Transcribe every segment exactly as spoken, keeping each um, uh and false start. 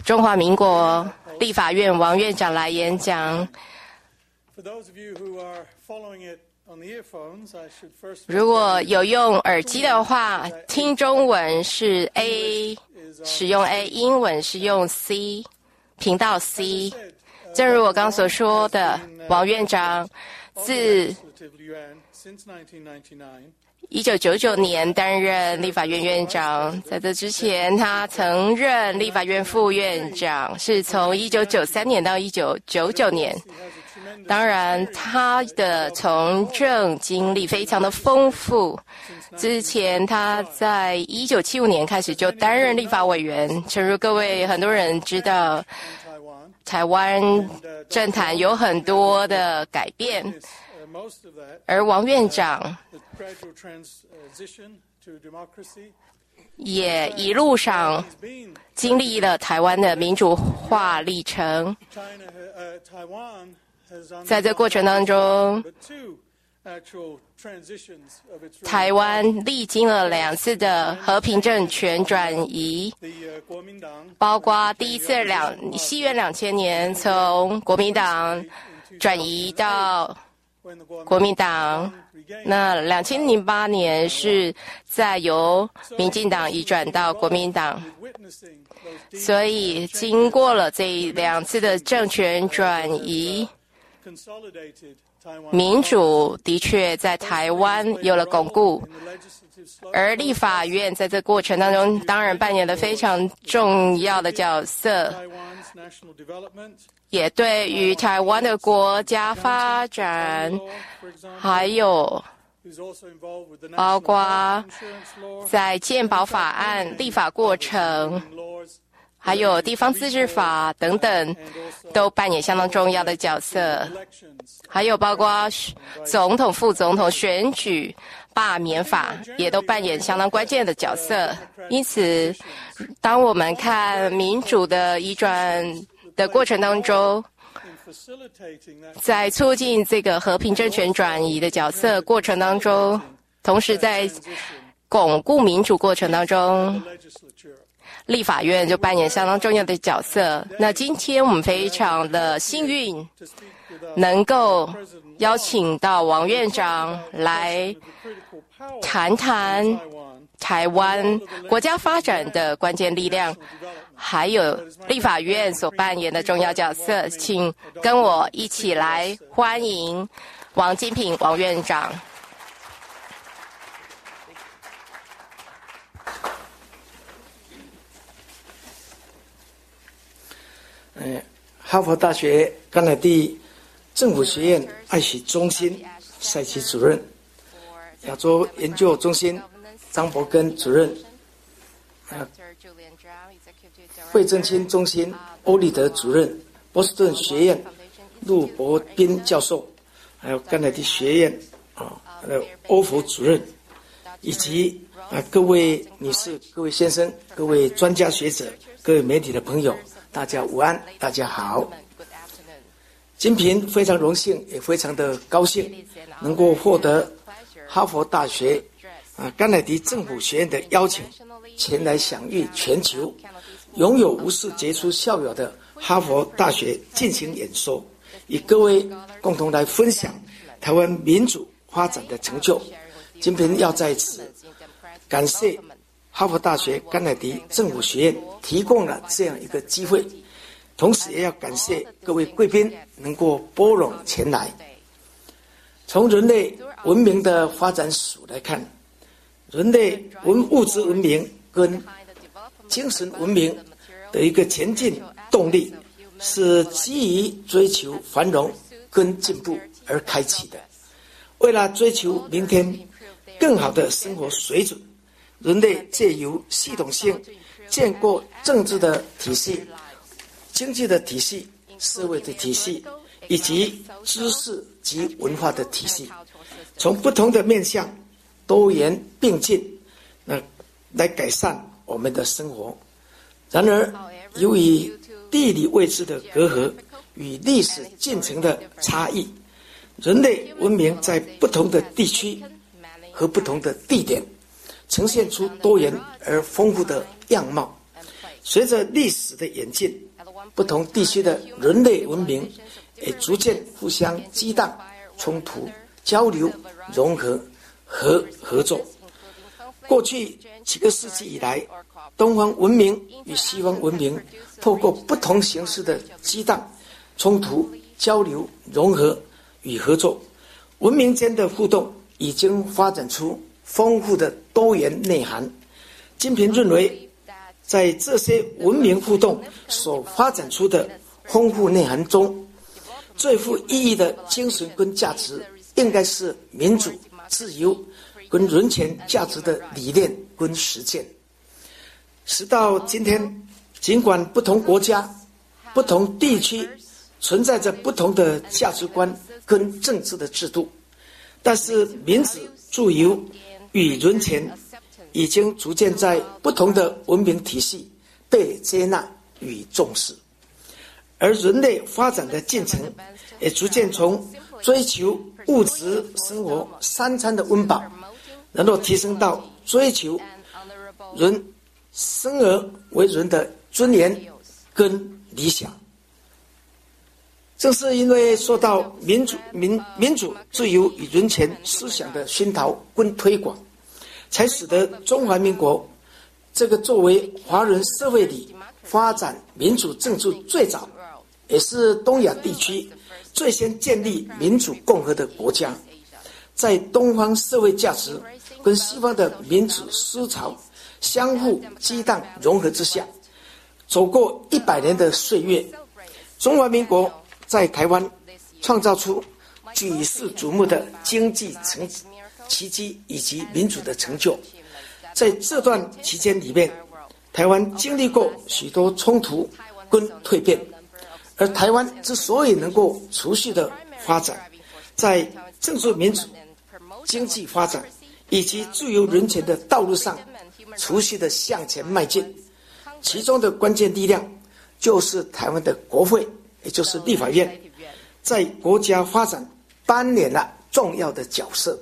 中华民国立法院王院长来演讲。如果有用耳机的话，听中文是 A， 使用 A， 英文是用 C， 频道 C。正如我刚所说的，王院长自一九九九年担任立法院院长，在这之前他曾任立法院副院长，是从一九九三年到一九九九年。当然，他的从政经历非常的丰富。之前他在一九七五年开始就担任立法委员，诚如各位很多人知道，台湾政坛有很多的改变，而王院长也一路上经历了台湾的民主化历程。在这过程当中，台湾历经了两次的和平政权转移，包括第一次两西元两千年从国民党转移到国民党，那两千零八年是再由民进党移转到国民党。所以经过了这两次的政权转移，民主的确在台湾有了巩固，而立法院在这过程当中当然扮演了非常重要的角色，也对于台湾的国家发展，还有包括在健保法案立法过程，还有地方自治法等等，都扮演相当重要的角色。还有包括总统、副总统选举、罢免法，也都扮演相当关键的角色。因此，当我们看民主的移转的过程当中，在促进这个和平政权转移的角色过程当中，同时在巩固民主过程当中，立法院就扮演相当重要的角色。那今天我们非常的幸运，能够邀请到王院长来谈谈台湾国家发展的关键力量，还有立法院所扮演的重要角色。请跟我一起来欢迎王金平王院长。 呃，哈佛大学甘乃迪政府学院爱喜中心赛奇主任，亚洲研究中心张伯根主任，呃，惠正清中心欧立德主任，波士顿学院陆伯斌教授，还有甘乃迪学院啊，呃，欧福主任，以及啊各位女士、各位先生、各位专家学者、各位媒体的朋友，大家午安，大家好。金平非常荣幸，也非常的高兴，能够获得哈佛大学啊甘乃迪政府学院的邀请，前来享誉全球，拥有无数杰出校友的哈佛大学进行演说，与各位共同来分享台湾民主发展的成就。金平要在此感谢哈佛大学甘乃迪政府学院提供了这样一个机会，同时也要感谢各位贵宾能够拨冗前来。从人类文明的发展史来看，人类文物质文明跟精神文明的一个前进动力，是基于追求繁荣跟进步而开启的。为了追求明天更好的生活水准，人类借由系统性建构政治的体系、经济的体系、社会的体系，以及知识及文化的体系，从不同的面向多元并进，那来改善我们的生活。然而，由于地理位置的隔阂与历史进程的差异，人类文明在不同的地区和不同的地点呈现出多元而丰富的样貌。 随着历史的演进，不同地区的人类文明也逐渐互相激荡、冲突、交流、融合和合作。过去几个世纪以来，东方文明与西方文明透过不同形式的激荡、冲突、交流、融合与合作，文明间的互动已经发展出丰富的多元内涵。金平认为，在这些文明互动所发展出的丰富内涵中，最富意义的精神跟价值，应该是民主、自由跟人权价值的理念跟实践。时到今天，尽管不同国家、不同地区存在着不同的价值观跟政治的制度，但是民主、自由与人权已经逐渐在不同的文明体系被接纳与重视，而人类发展的进程也逐渐从追求物质生活三餐的温饱，然后提升到追求人生而为人的尊严跟理想。正是因为受到民主、民民主、自由与人权思想的熏陶跟推广，才使得中华民国这个作为华人社会里发展民主政治最早，也是东亚地区最先建立民主共和的国家，在东方社会价值跟西方的民主思潮相互激荡融合之下，走过一百年的岁月，中华民国在台湾创造出举世瞩目的经济成奇迹以及民主的成就。在这段期间里面，台湾经历过许多冲突跟蜕变，而台湾之所以能够持续的发展，在政治民主、经济发展以及自由人权的道路上持续的向前迈进，其中的关键力量就是台湾的国会，也就是立法院，在国家发展扮演了重要的角色。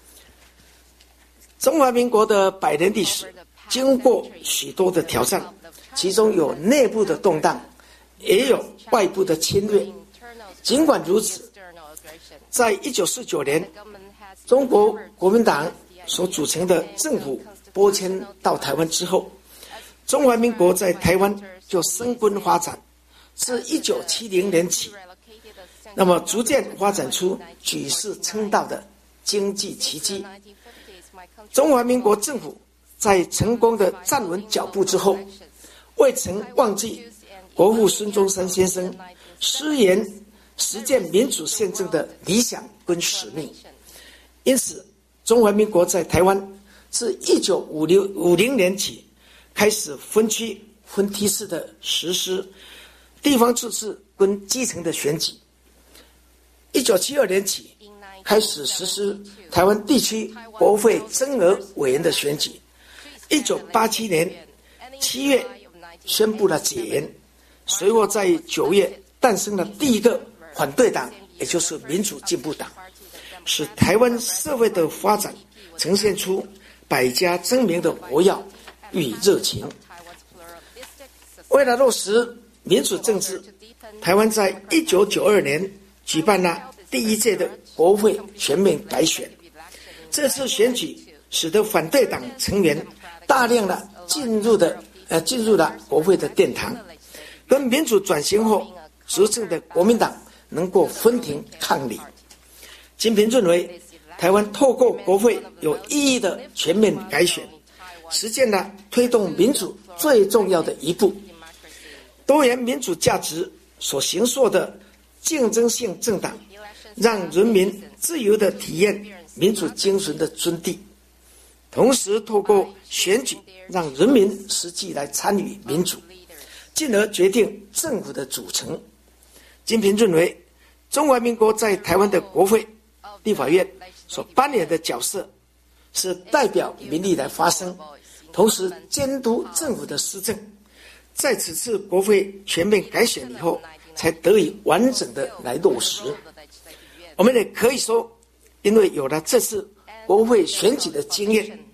中华民国的百年历史经过许多的挑战，其中有内部的动荡，也有外部的侵略。尽管如此，在一九四九年中国国民党所组成的政府拨迁到台湾之后，中华民国在台湾就生根发展，自一九七零年起，那么逐渐发展出举世称道的经济奇迹。中华民国政府在成功的站稳脚步之后，未曾忘记国父孙中山先生誓言实践民主宪政的理想跟使命。因此，中华民国在台湾自一九五零年起开始分区分梯式的实施地方自治跟基层的选举。一九七二年起开始实施台湾地区国会增额委员的选举。一九八七年七月宣布了解严，随后在九月诞生了第一个反对党，也就是民主进步党，使台湾社会的发展呈现出百家争鸣的活跃与热情。为了落实民主政治，台湾在一九九二年举办了第一届的国会全面改选。这次选举使得反对党成员大量的进入的呃进入了国会的殿堂，跟民主转型后执政的国民党能够分庭抗礼。金平认为，台湾透过国会有意义的全面改选，实践了推动民主最重要的一步。多元民主价值所形塑的竞争性政党，让人民自由地体验民主精神的尊谛，同时透过选举让人民实际来参与民主，进而决定政府的组成。金平认为，中华民国在台湾的国会、立法院所扮演的角色是代表民意来发声，同时监督政府的施政。在此次国会全面改选以后，才得以完整的来落实。我们也可以说，因为有了这次国会选举的经验，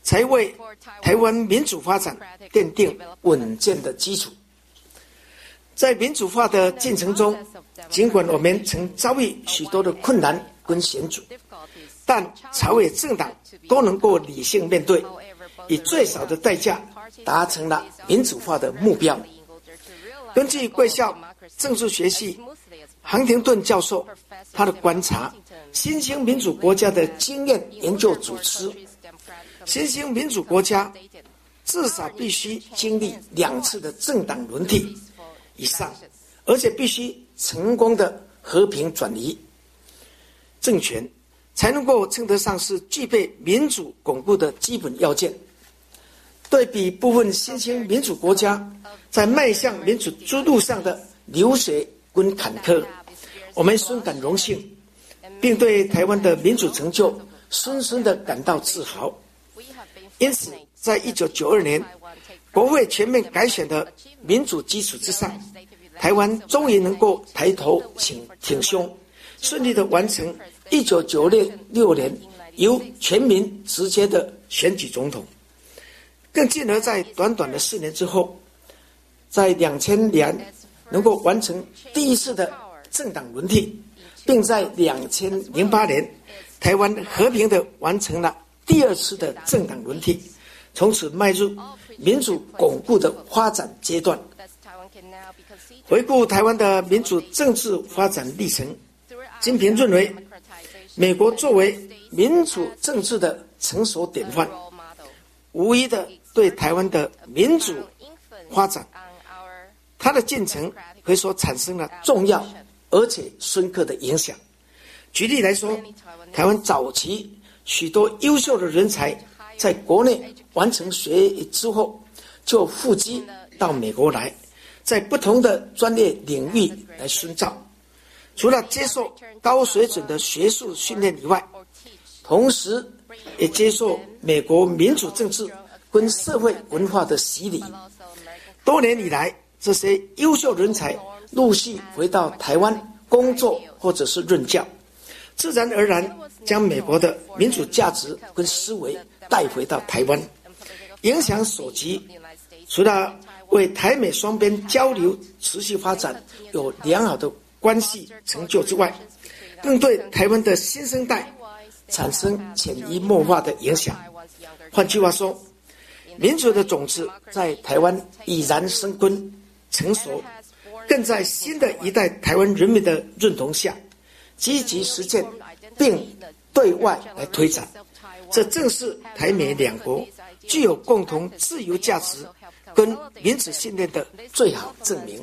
才为台湾民主发展奠定稳健的基础。在民主化的进程中，尽管我们曾遭遇许多的困难跟险阻，但朝野政党都能够理性面对，以最少的代价达成了民主化的目标。根据贵校政治学系杭廷顿教授他的观察，新兴民主国家的经验研究主持，新兴民主国家至少必须经历两次的政党轮替以上，而且必须成功的和平转移政权，才能够称得上是具备民主巩固的基本要件。对比部分新兴民主国家在迈向民主之路上的流血跟坎坷，我们深感荣幸，并对台湾的民主成就深深的感到自豪。因此在一九九二年国会全面改选的民主基础之上，台湾终于能够抬头挺挺胸，顺利的完成一九九六年由全民直接的选举总统，更进而在短短的四年之后，在两千年能够完成第一次的政党轮替，并在两千零八年台湾和平的完成了第二次的政党轮替，从此迈入民主巩固的发展阶段。回顾台湾的民主政治发展历程，金平认为，美国作为民主政治的成熟典范，无疑的对台湾的民主发展，它的进程可以说产生了重要而且深刻的影响。举例来说，台湾早期许多优秀的人才在国内完成学业之后，就赴机到美国来，在不同的专业领域来深造。除了接受高水准的学术训练以外，同时也接受美国民主政治跟社会文化的洗礼。多年以来，这些优秀人才陆续回到台湾工作或者是任教，自然而然将美国的民主价值跟思维带回到台湾，影响所及。除了为台美双边交流持续发展有良好的关系成就之外，更对台湾的新生代产生潜移默化的影响。换句话说，民主的种子在台湾已然生根成熟，更在新的一代台湾人民的认同下积极实践并对外来推展。这正是台美两国具有共同自由价值跟民主信念的最好证明。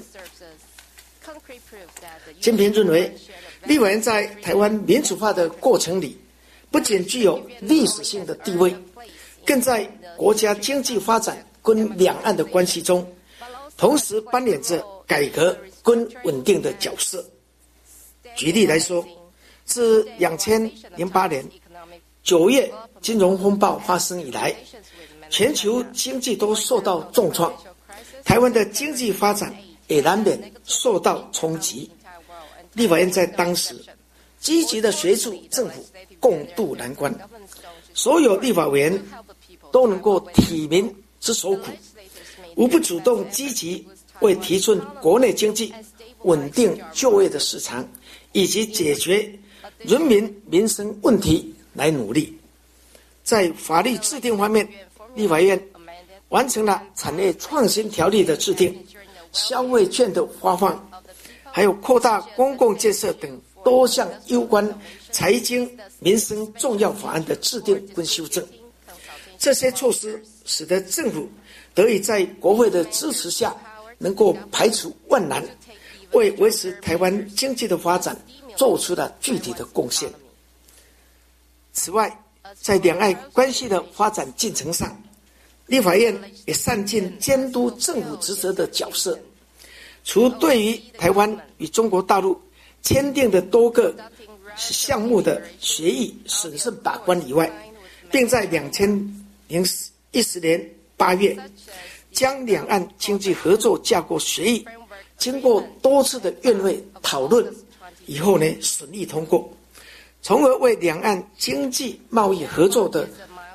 金平认为，立委在台湾民主化的过程里，不仅具有历史性的地位，更在国家经济发展跟两岸的关系中，同时扮演着改革跟稳定的角色。举例来说，自两千零八年九月金融风暴发生以来，全球经济都受到重创，台湾的经济发展也难免受到冲击。立法院在当时积极的协助政府共度难关，所有立法委员都能够体民之所苦，无不主动积极为提振国内经济、稳定就业的市场以及解决人民民生问题来努力。在法律制定方面，立法院完成了产业创新条例的制定、消费券的发放，还有扩大公共建设等多项有关财经民生重要法案的制定跟修正。这些措施使得政府得以在国会的支持下，能够排除万难，为维持台湾经济的发展做出了具体的贡献。此外，在两岸关系的发展进程上，立法院也善尽监督政府职责的角色，除对于台湾与中国大陆签订的多个项目的协议审慎把关以外，并在两千零一十年八月将两岸经济合作架构协议经过多次的院会讨论以后呢，顺利通过，从而为两岸经济贸易合作的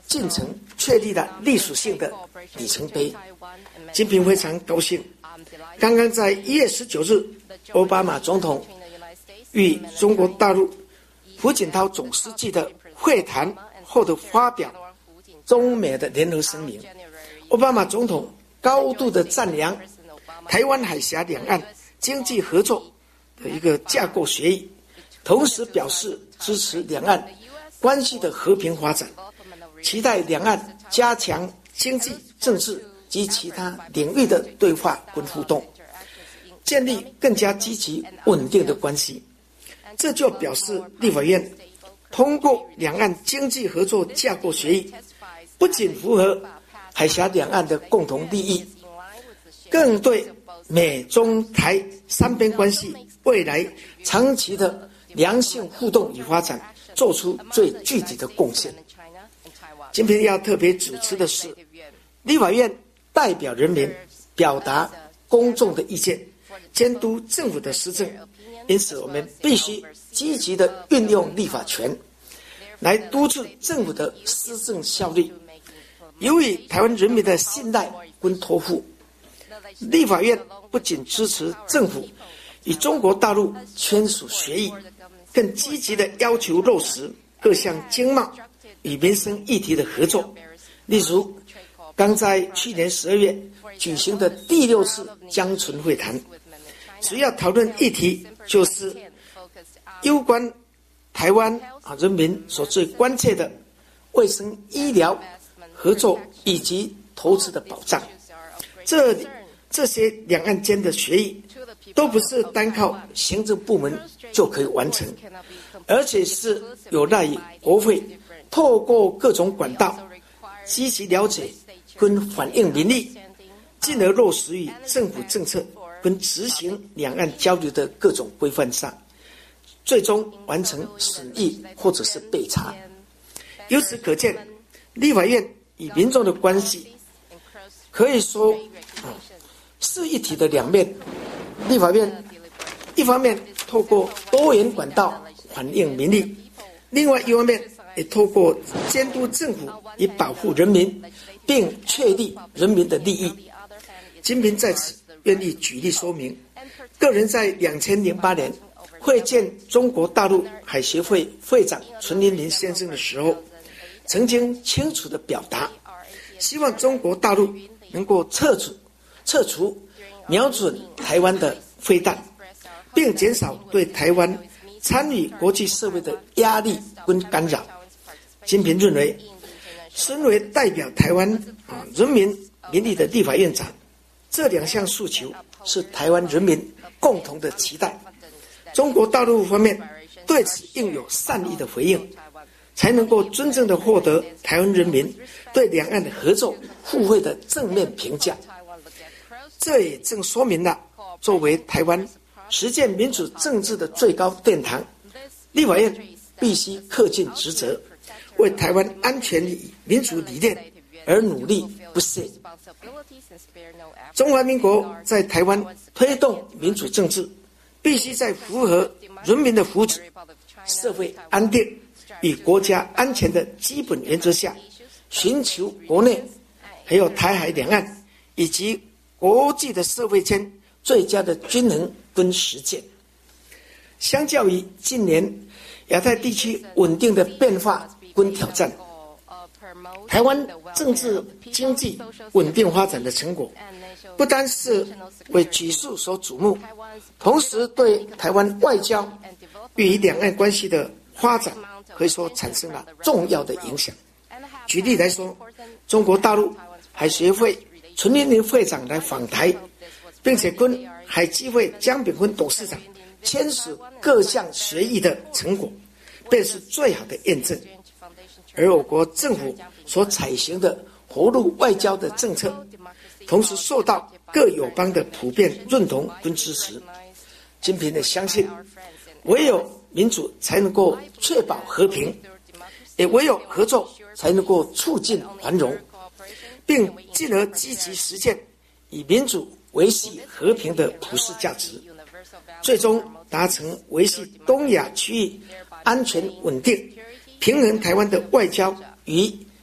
进程确立了历史性的里程碑。金平非常高兴，刚刚在一月十九日，奥巴马总统与中国大陆胡锦涛总书记的会谈后的发表中美的联合声明。奥巴马总统高度的赞扬台湾海峡两岸经济合作的一个架构协议，同时表示支持两岸关系的和平发展，期待两岸加强经济、政治及其他领域的对话跟互动，建立更加积极稳定的关系。这就表示立法院通过两岸经济合作架构协议，不仅符合海峡两岸的共同利益，更对美中台三边关系未来长期的良性互动与发展做出最具体的贡献。今天要特别主持的是，立法院代表人民表达公众的意见，监督政府的施政，因此我们必须积极的运用立法权来督促政府的施政效率。由于台湾人民的信赖跟托付，立法院不仅支持政府与中国大陆签署协议，更积极的要求落实各项经贸与民生议题的合作。例如，刚在去年十二月举行的第六次江村会谈，主要讨论议题就是有关台湾啊人民所最关切的卫生医疗合作以及投资的保障。这这些两岸间的协议都不是单靠行政部门就可以完成，而且是有赖于国会透过各种管道积极了解跟反映民意，进而落实于政府政策跟执行两岸交流的各种规范上，最终完成审议或者是备查。由此可见，立法院与民众的关系可以说、嗯、是一体的两面。立法院一方面透过多元管道反映民意，另外一方面也透过监督政府以保护人民，并确立人民的利益。金平在此愿意举例说明，个人在二千零八年会见中国大陆海协会会长陈林林先生的时候，曾经清楚地表达，希望中国大陆能够撤除撤除瞄准台湾的飞弹，并减少对台湾参与国际社会的压力跟干扰。金平认为，身为代表台湾、啊、人民民意的立法院长，这两项诉求是台湾人民共同的期待。中国大陆方面对此应有善意的回应，才能够真正的获得台湾人民对两岸的合作互惠的正面评价。这也正说明了，作为台湾实践民主政治的最高殿堂，立法院必须恪尽职责，为台湾安全与民主理念而努力不懈。中华民国在台湾推动民主政治，必须在符合人民的福祉、社会安定与国家安全的基本原则下，寻求国内还有台海两岸以及国际的社会间最佳的均衡跟实践。相较于近年亚太地区稳定的变化跟挑战，台湾政治经济稳定发展的成果，不单是为举世所瞩目，同时对台湾外交与两岸关系的发展可以说产生了重要的影响。举例来说，中国大陆海协会陈林林会长来访台，并且跟海基会江炳坤董事长签署各项协议的成果，便是最好的验证。而我国政府所采行的活路外交的政策，同时受到各友邦的普遍认同跟支持。金平的相信，唯有民主才能够确保和平，也唯有合作才能够促进繁荣，并进而积极实践以民主维系和平的普世价值，最终达成维系东亚区域安全稳定、平衡台湾的外交与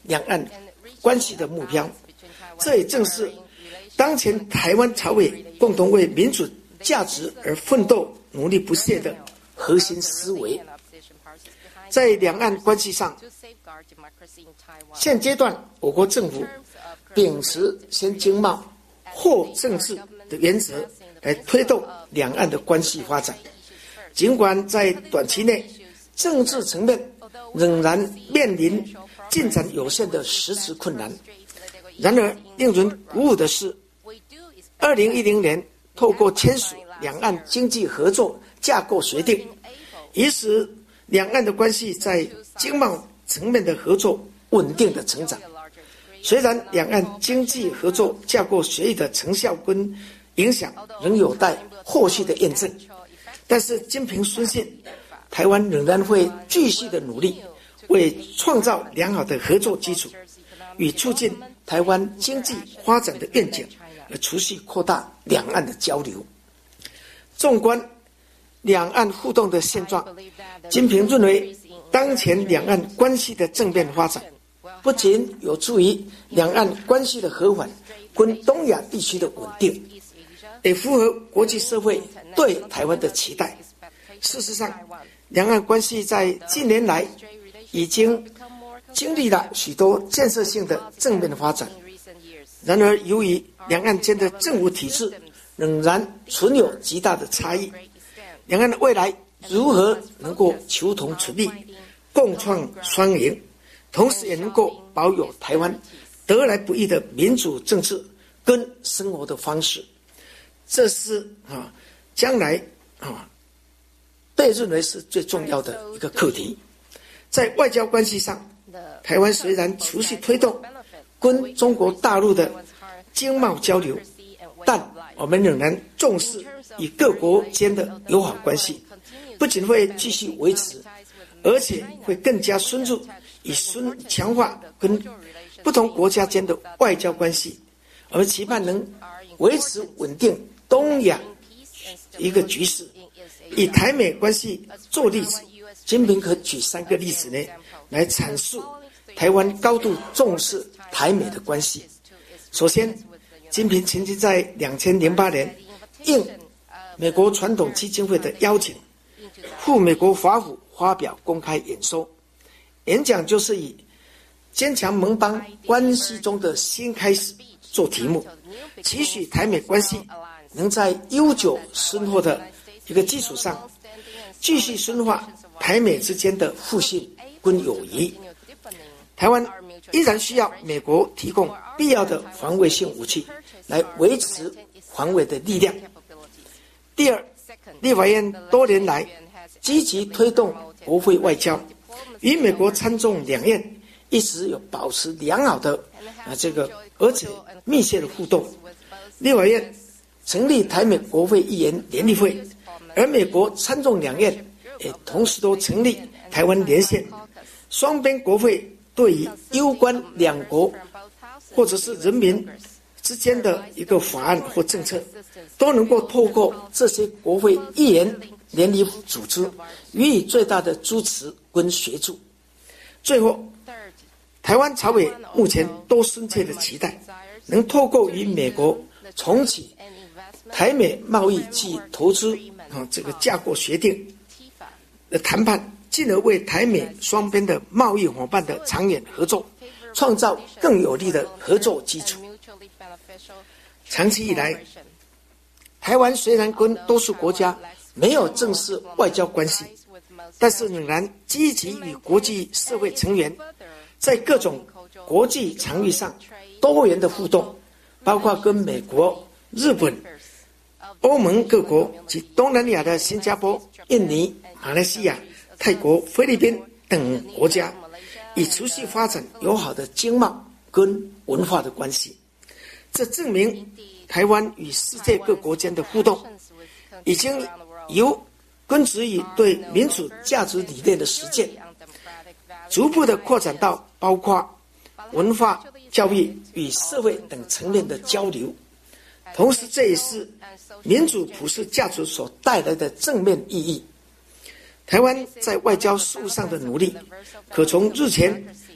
两岸关系的目标。这也正是当前台湾朝野共同为民主价值而奋斗、努力不懈的核心思维。在两岸关系上，现阶段我国政府秉持先经贸后政治的原则来推动两岸的关系发展。尽管在短期内政治层面仍然面临进展有限的实质困难，然而令人鼓舞的是，二零一零年透过签署两岸经济合作架构协定，以使两岸的关系在经贸层面的合作稳定的成长。虽然两岸经济合作架构协议的成效跟影响仍有待后续的验证，但是精凭顺信，台湾仍然会继续的努力，为创造良好的合作基础与促进台湾经济发展的愿景而持续扩大两岸的交流。纵观两岸互动的现状，金平认为，当前两岸关系的正面发展，不仅有助于两岸关系的和缓跟东亚地区的稳定，也符合国际社会对台湾的期待。事实上，两岸关系在近年来已经经历了许多建设性的正面发展。然而，由于两岸间的政府体制仍然存有极大的差异，两岸的未来如何能够求同存异，共创双赢，同时也能够保有台湾得来不易的民主政治跟生活的方式，这是啊将来啊被认为是最重要的一个课题。在外交关系上，台湾虽然持续推动跟中国大陆的经贸交流，但我们仍然重视与各国间的友好关系，不仅会继续维持，而且会更加深入以深强化跟不同国家间的外交关系。我们期盼能维持稳定东亚一个局势。以台美关系做例子，金平可举三个例子呢，来阐述台湾高度重视台美的关系。首先，金平曾经在两千零八年应美国传统基金会的邀请，赴美国华府发表公开演说。演讲就是以坚强盟邦关系中的新开始做题目，期许台美关系能在悠久深厚的一个基础上，继续深化台美之间的互信跟友谊。台湾依然需要美国提供必要的防卫性武器，来维持防卫的力量。第二，立法院多年来积极推动国会外交，与美国参众两院一直有保持良好的啊这个而且密切的互动。立法院成立台美国会议员联立会，而美国参众两院也同时都成立台湾连线。双边国会对于攸关两国或者是人民之间的一个法案或政策，都能够透过这些国会议员联立组织予以最大的支持跟协助。最后，台湾朝野目前都深切的期待，能透过与美国重启台美贸易及投资啊这个架构协定的谈判，进而为台美双边的贸易伙伴的长远合作创造更有力的合作基础。长期以来，台湾虽然跟多数国家没有正式外交关系，但是仍然积极与国际社会成员在各种国际场域上多元的互动，包括跟美国、日本、欧盟各国及东南亚的新加坡、印尼、马来西亚、泰国、菲律宾等国家，以持续发展友好的经贸跟文化的关系。这证明台湾与世界各国间的互动已经由根植于对民主价值理念的实践，逐步的扩展到包括文化、教育与社会等层面的交流。同时，这也是民主普世价值所带来的正面意义。台湾在外交事务上的努力，可从日前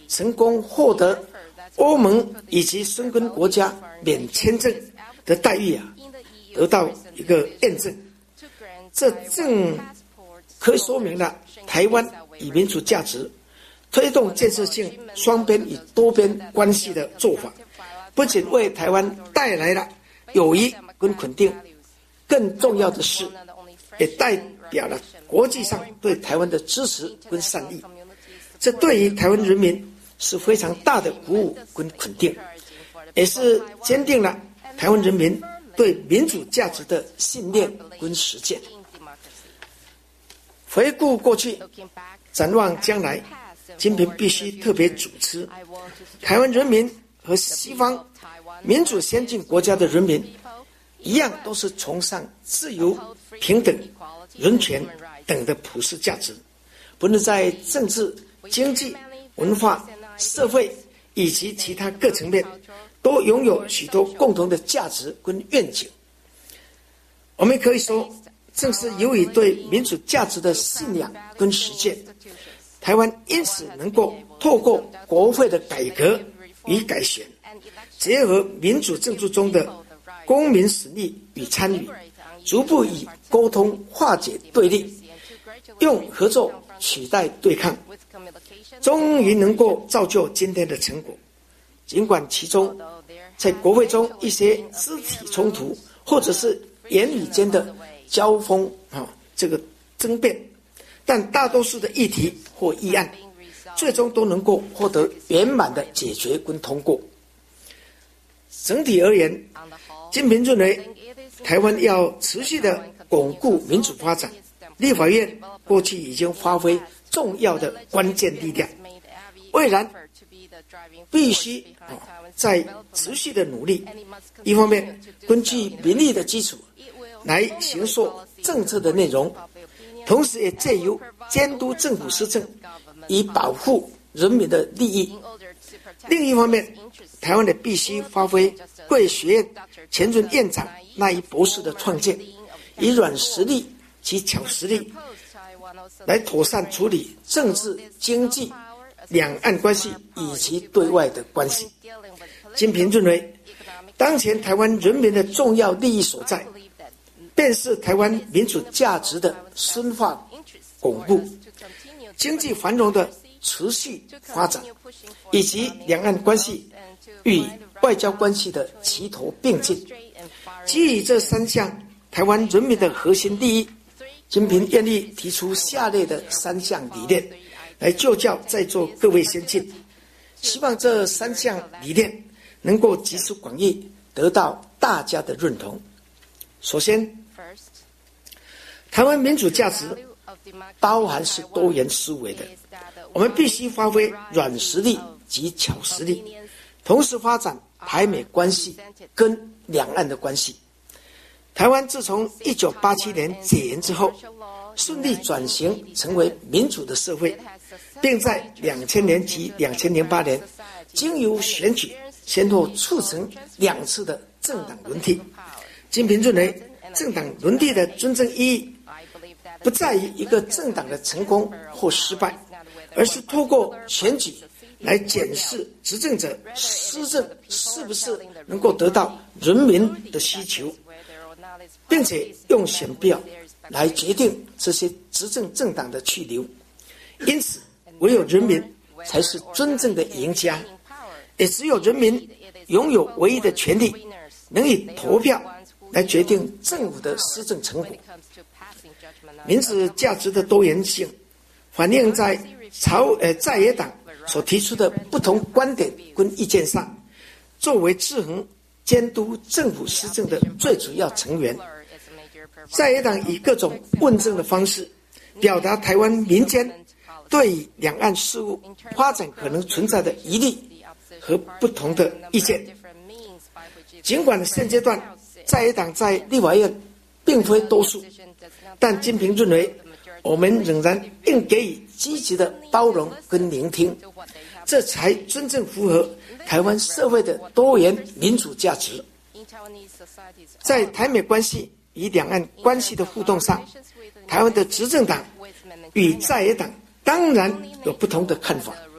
成功获得欧盟以及申根国家免签证的待遇啊，得到一个验证。这正可以说明了台湾以民主价值推动建设性双边与多边关系的做法，不仅为台湾带来了友谊跟肯定，更重要的是，也代表了国际上对台湾的支持跟善意。这对于台湾人民是非常大的鼓舞跟肯定，也是坚定了台湾人民对民主价值的信念跟实践。回顾过去，展望将来，金平必须特别主持台湾人民和西方民主先进国家的人民一样，都是崇尚自由、平等、人权等的普世价值，不论在政治、经济、文化、社会以及其他各层面，都拥有许多共同的价值跟愿景。我们可以说，正是由于对民主价值的信仰跟实践，台湾因此能够透过国会的改革与改选，结合民主政治中的公民实力与参与，逐步以沟通化解对立，用合作取代对抗，终于能够造就今天的成果。尽管其中在国会中一些肢体冲突或者是言语间的交锋啊，这个争辩，但大多数的议题或议案最终都能够获得圆满的解决跟通过。整体而言，金平认为台湾要持续的巩固民主发展，立法院过去已经发挥重要的关键力量，未来必须在持续的努力，一方面根据民意的基础来形塑政策的内容，同时也借由监督政府施政以保护人民的利益。另一方面，台湾也必须发挥贵学院前任院长那一博士的创建，以软实力及巧实力来妥善处理政治、经济、两岸关系以及对外的关系。金平认为，当前台湾人民的重要利益所在，便是台湾民主价值的深化巩固、经济繁荣的持续发展，以及两岸关系与外交关系的齐头并进。基于这三项台湾人民的核心利益，金平愿意提出下列的三项理念来就教在座各位先进，希望这三项理念能够集思广益，得到大家的认同。首先，台湾民主价值包含是多元思维的，我们必须发挥软实力及巧实力，同时发展台美关系跟两岸的关系。台湾自从一九八七年解严之后，顺利转型成为民主的社会，并在两千年及两千零八年经由选举先后促成两次的政党轮替。金平认为，政党轮替的真正意义不在于一个政党的成功或失败，而是透过选举来检视执政者施政是不是能够得到人民的需求，并且用选票来决定这些执政政党的去留。因此，唯有人民才是真正的赢家，也只有人民拥有唯一的权利，能以投票来决定政府的施政成果。民主价值的多元性反映在朝呃在野党所提出的不同观点跟意见上，作为制衡监督政府施政的最主要成员。在野党以各种问政的方式表达台湾民间对于两岸事务发展可能存在的疑虑和不同的意见。尽管现阶段在野党在立法院并非多数，但金平认为我们仍然应给予积极的包容跟聆听，这才真正符合台湾社会的多元民主价值。在台美关系与两岸关系的互动上，台湾的执政党与在野党当然有不同的看法，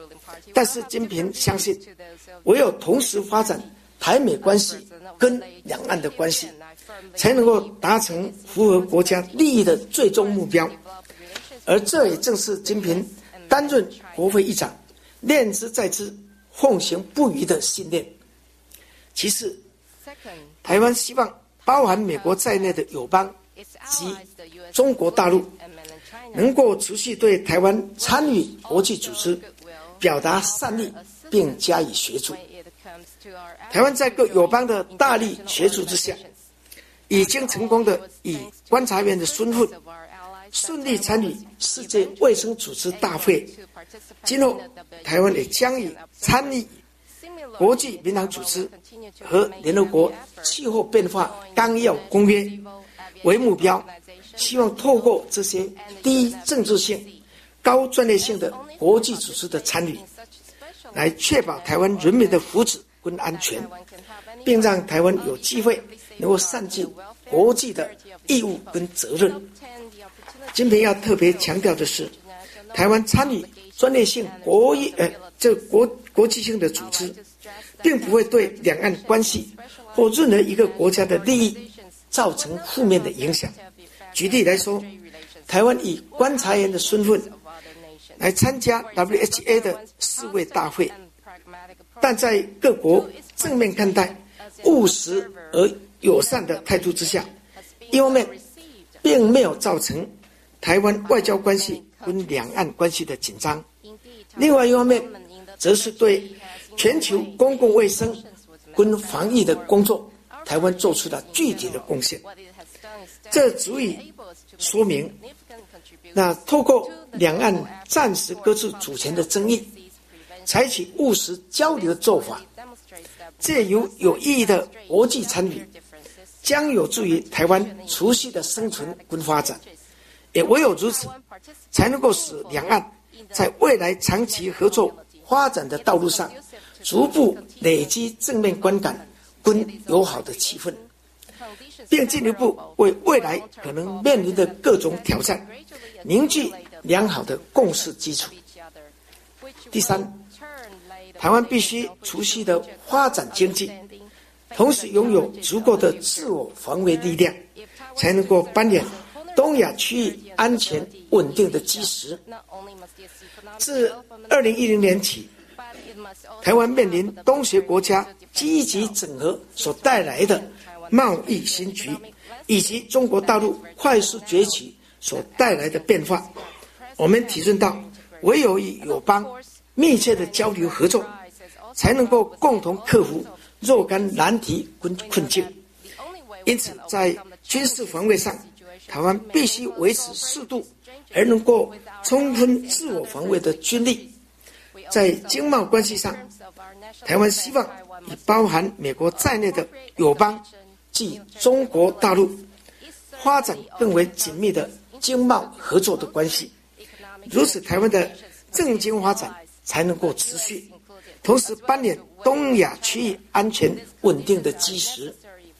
但是金平相信，唯有同时发展台美关系跟两岸的关系，才能够达成符合国家利益的最终目标。而这也正是金平担任国会议长念之在之、奉行不渝的信念。其次，台湾希望包含美国在内的友邦及中国大陆能够持续对台湾参与国际组织表达善意，并加以协助。台湾在各友邦的大力协助之下，已经成功的以观察员的身份顺利参与世界卫生组织大会。今后台湾也将以参与国际民航组织和联合国气候变化纲要公约为目标，希望透过这些低政治性、高专业性的国际组织的参与，来确保台湾人民的福祉跟安全，并让台湾有机会能够善尽国际的义务跟责任。今天要特别强调的是，台湾参与专业性国际呃这国国际性的组织，并不会对两岸关系或任何一个国家的利益造成负面的影响。举例来说，台湾以观察员的身份来参加 W H A 的世卫大会，但在各国正面看待、务实而友善的态度之下，一方面并没有造成台湾外交关系跟两岸关系的紧张，另外一方面则是对全球公共卫生跟防疫的工作，台湾做出了具体的贡献。这足以说明，那透过两岸暂时搁置主权的争议，采取务实交流的做法，借由有意义的国际参与，将有助于台湾持续的生存跟发展。也唯有如此，才能够使两岸在未来长期合作发展的道路上，逐步累积正面观感跟友好的气氛，并进一步为未来可能面临的各种挑战凝聚良好的共识基础。第三，台湾必须持续的发展经济，同时拥有足够的自我防卫力量，才能够扮演东亚区域安全稳定的基石。自二零一零年起，台湾面临东协国家积极整合所带来的贸易新局，以及中国大陆快速崛起所带来的变化。我们体认到，唯有与友邦密切的交流合作，才能够共同克服若干难题跟困境。因此，在军事防卫上，台湾必须维持适度而能够充分自我防卫的军力。在经贸关系上，台湾希望以包含美国在内的友邦即中国大陆发展更为紧密的经贸合作的关系，如此台湾的政经发展才能够持续，同时扮演东亚区域安全稳定的基石。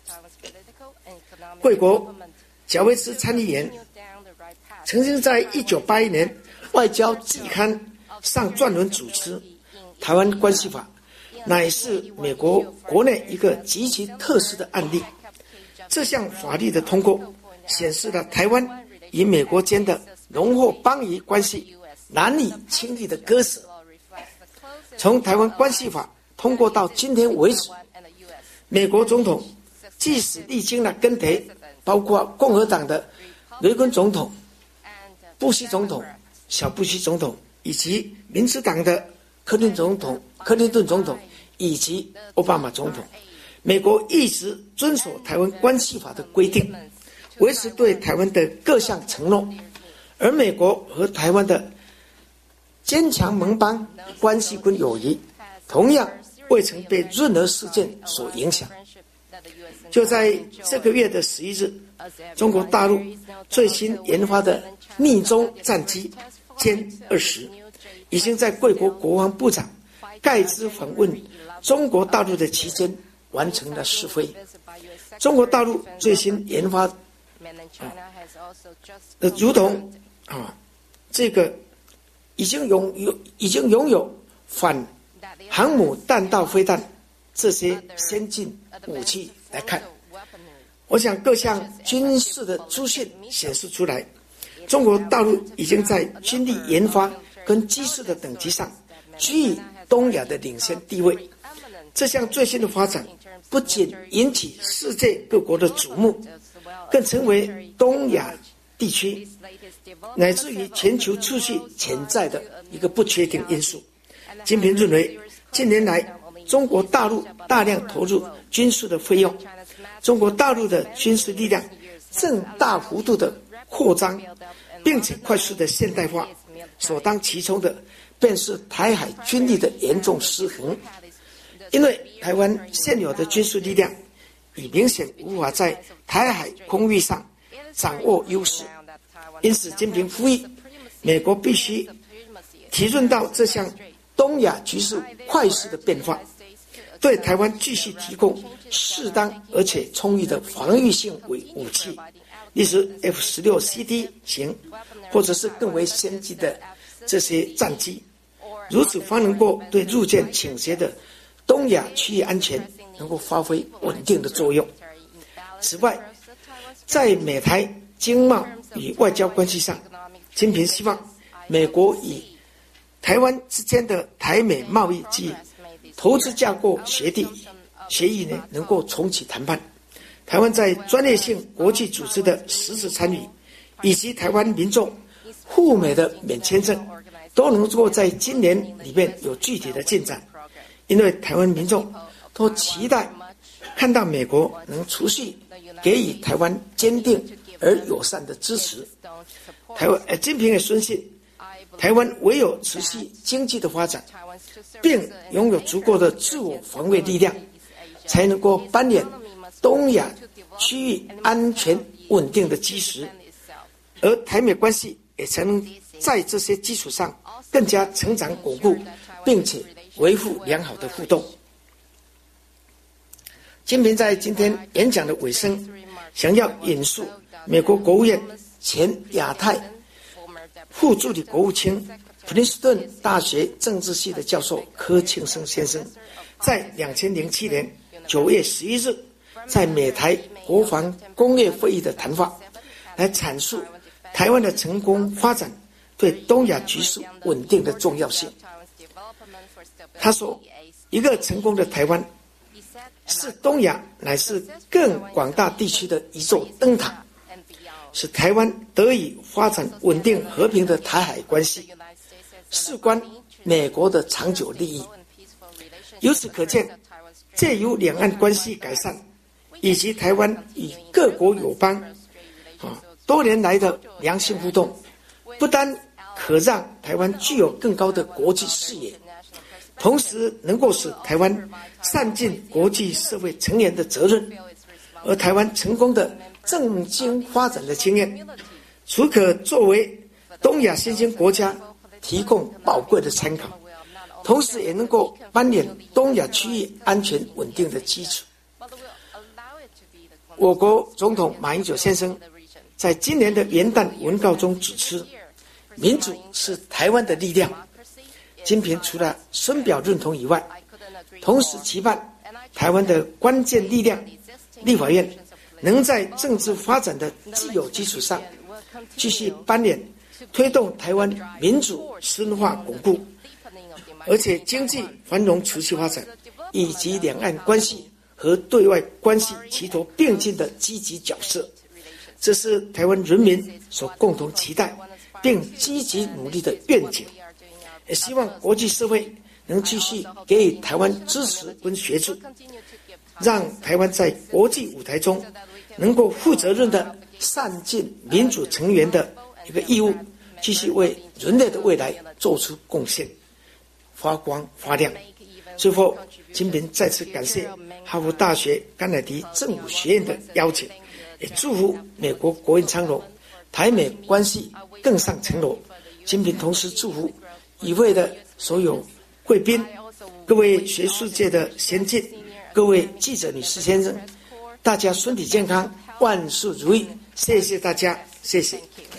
贵国贾维斯参议员曾经在一九八一年外交季刊上撰文主持台湾关系法，乃是美国国内一个极其特殊的案例。这项法律的通过，显示了台湾与美国间的浓厚邦谊关系难以轻易的割舍。从台湾关系法通过到今天为止，美国总统即使历经了更迭，包括共和党的雷根总统、布希总统、小布希总统，以及民主党的克林总统、克林顿总统以及奥巴马总统，美国一直遵守台湾关系法的规定，维持对台湾的各项承诺，而美国和台湾的坚强盟邦关系跟友谊，同样未曾被任何事件所影响。就在这个月的十一日，中国大陆最新研发的逆中战机歼二十已经在贵国国防部长盖兹访问中国大陆的期间完成了试飞。中国大陆最新研发、啊、如同啊这个已经拥有已经拥有反航母弹道飞弹这些先进武器来看，我想各项军事的资讯显示出来，中国大陆已经在军力研发跟技术的等级上居于东亚的领先地位。这项最新的发展不仅引起世界各国的瞩目，更成为东亚地区乃至于全球秩序潜在的一个不确定因素。金平认为，近年来中国大陆大量投入军事的费用，中国大陆的军事力量正大幅度的扩张，并且快速的现代化，首当其冲的便是台海军力的严重失衡。因为台湾现有的军事力量已明显无法在台海空域上掌握优势，因此金平呼吁美国必须体认到这项东亚局势快速的变化，对台湾继续提供适当而且充裕的防御性武器，例如 F 十六 C D 型或者是更为先进的这些战机，如此方能够对日渐倾斜的东亚区域安全能够发挥稳定的作用。此外，在美台经贸与外交关系上，金平希望美国与台湾之间的台美贸易及投资架构协定协议呢能够重启谈判。台湾在专业性国际组织的实质参与，以及台湾民众赴美的免签证，都能够在今年里面有具体的进展。因为台湾民众都期待看到美国能持续给予台湾坚定而友善的支持。台湾呃，金平也深信，台湾唯有持续经济的发展，并拥有足够的自我防卫力量，才能够扮演东亚区域安全稳定的基石，而台美关系也才能在这些基础上更加成长巩固，并且维护良好的互动。金平在今天演讲的尾声，想要引述美国国务院前亚太副助理国务卿、普林斯顿大学政治系的教授柯庆生先生，在二零零七年九月十一日在美台国防工业会议的谈话，来阐述台湾的成功发展对东亚局势稳定的重要性。他说，一个成功的台湾是东亚乃至更广大地区的一座灯塔，使台湾得以发展稳定和平的台海关系，事关美国的长久利益。由此可见，借由两岸关系改善以及台湾与各国友邦啊多年来的良性互动，不单可让台湾具有更高的国际视野，同时能够使台湾善尽国际社会成员的责任。而台湾成功的政经发展的经验，除可作为东亚新兴国家提供宝贵的参考，同时也能够扮演东亚区域安全稳定的基础。我国总统马英九先生在今年的元旦文告中指出，民主是台湾的力量。金平除了深表认同以外，同时期盼台湾的关键力量立法院能在政治发展的既有基础上，继续扮演推动台湾民主深化巩固，而且经济繁荣持续发展，以及两岸关系和对外关系齐头并进的积极角色。这是台湾人民所共同期待并积极努力的愿景。也希望国际社会能继续给予台湾支持跟协助，让台湾在国际舞台中能够负责任的善尽民主成员的一个义务，继续为人类的未来做出贡献，发光发亮。最后，金平再次感谢哈佛大学甘乃迪政府学院的邀请，也祝福美国国运昌隆，台美关系更上层楼。金平同时祝福与会的所有贵宾、各位学术界的先进、各位记者女士先生，大家身体健康，万事如意。谢谢大家，谢谢。